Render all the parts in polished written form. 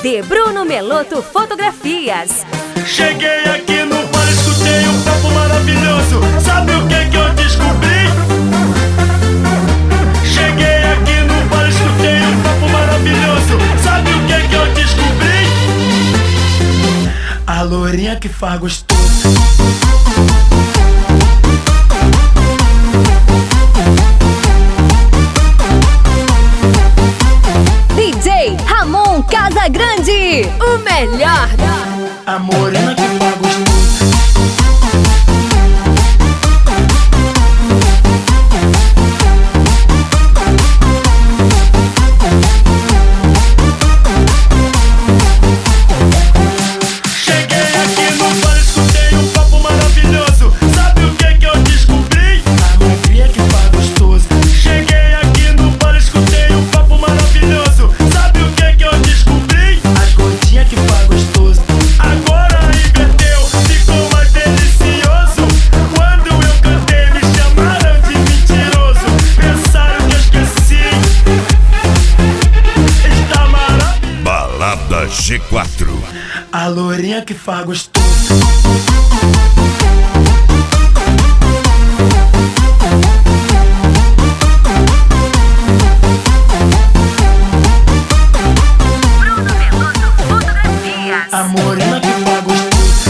CD Bruno Meloto Fotografias. Cheguei aqui no bar, escutei um papo maravilhoso. Sabe o que eu descobri? Cheguei aqui no bar, escutei um papo maravilhoso. Sabe o que eu descobri? A lourinha que faz gostoso. DJ Ramon Casagrande, o melhor. A morena que faz gostoso. Cheguei aqui no bar, escutei um papo maravilhoso. Sabe o que eu descobri? A magrinha que faz gostoso. Cheguei aqui no bar, escutei um papo maravilhoso. Sabe o que eu descobri? As gordinhas que faz gostoso. Agora inverteu, ficou mais delicioso. Quando eu cantei me chamaram de mentiroso. Pensaram que eu esqueci. Está maravilhoso. Balada G4. A lourinha que faz gostoso. Bruno Meloto Fotografias. A morena que faz gostoso.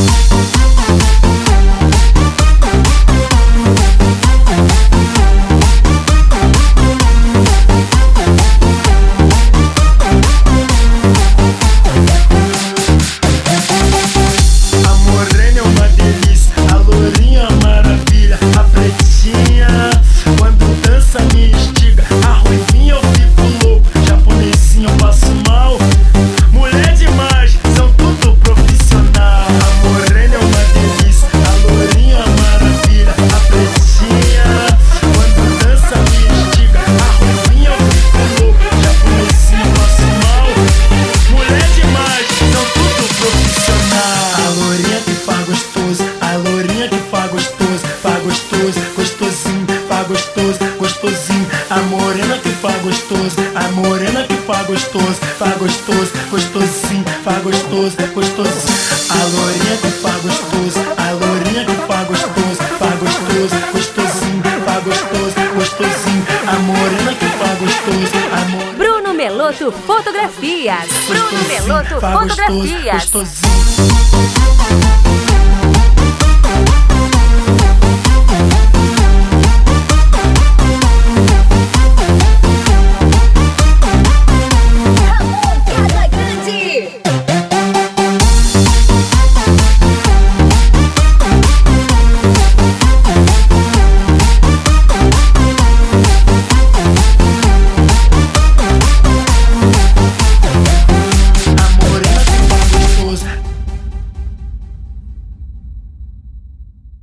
A morena é uma delícia, a lourinha é uma maravilha. A pretinha, quando dança me instiga. A ruivinha eu fico louco, japonesinho eu passo mal. Mulher demais, são tudo profissional. A morena é uma delícia, a lourinha é uma maravilha. A pretinha, quando dança me instiga. A ruivinha eu fico louco, japonesinho eu passo mal. Mulher demais, são tudo profissional. A lourinha que faz gostoso, a lourinha que faz gostoso. Faz gostoso, gostosinho, faz gostoso, gostosinho. A morena que faz gostoso, a morena que faz gostoso. Faz gostoso, gostosinho, faz gostoso, gostosinho. A lourinha que faz gostoso, a lourinha que faz gostoso. Faz gostoso, gostosinho, faz gostoso, gostosinho. A morena que faz gostoso, a morena. Bruno Meloto Fotografias. Bruno Meloto Faz gostoso, Fotografias. gostosinho.